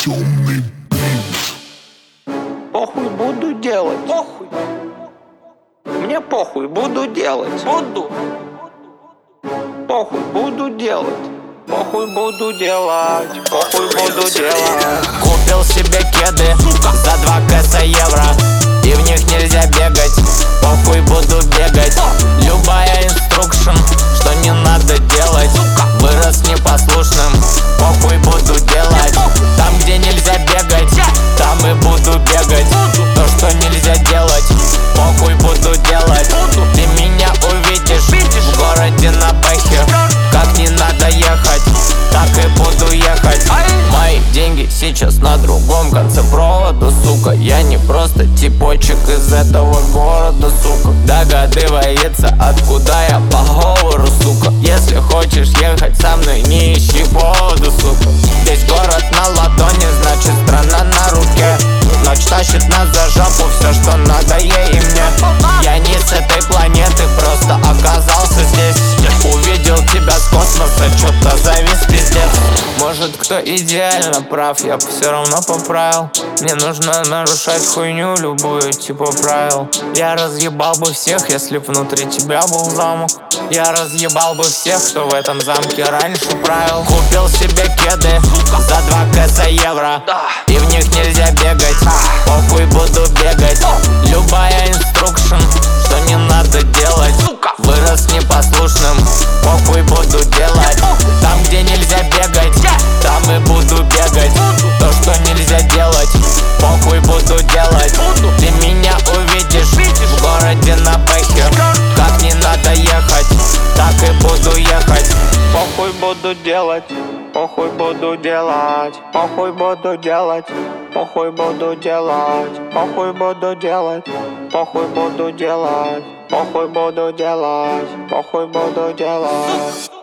Темный бит. Похуй буду делать. Похуй, Мне похуй буду делать. буду. Похуй буду делать. Похуй буду делать. Похуй буду делать. Купил себе кеды за 2 кэса евро, и в них нельзя бегать. Похуй буду бегать. Любая инструкшн, что не надо делать. Вырос непослушным. Похуй буду делать. Там, где нельзя бегать, там и буду бегать. То, что нельзя делать, похуй буду делать. Ты меня увидишь в городе на бэхе. Как не надо ехать, так и буду ехать. Мои деньги сейчас на другом конце провода, сука. Я не просто типочек из этого города, сука. Догадывается, откуда я по говору, сука. Если хочешь ехать со мной, не ищи повода, сука. Здесь город на ладони, значит страна на руке. Ночь тащит нас за жопу, все, что надо ей и мне. Я не с этой планеты, просто оказался здесь. Увидел тебя с космоса, чё-то завис, пиздец. Может, кто идеально прав, я бы все равно поправил. Мне нужно нарушать хуйню любую, типа правил. Я разъебал бы всех, если б внутри тебя был замок. Я разъебал бы всех, кто в этом замке раньше правил. Купил себе кеды за 2 кэса евро, и в них нельзя бегать. Похуй буду бегать. Любая инструкшн, что не надо делать. Вырос непослушным. Похуй буду делать. Там, где нельзя бегать, там и буду бегать. То, что нельзя делать, похуй буду делать. Ты меня увидишь в городе на бэхе. Как не надо ехать, так и буду ехать. Похуй буду делать. Похуй буду делать. Похуй буду делать. Похуй буду делать. Похуй буду делать. Похуй буду делать. Похуй буду делать. Похуй буду делать.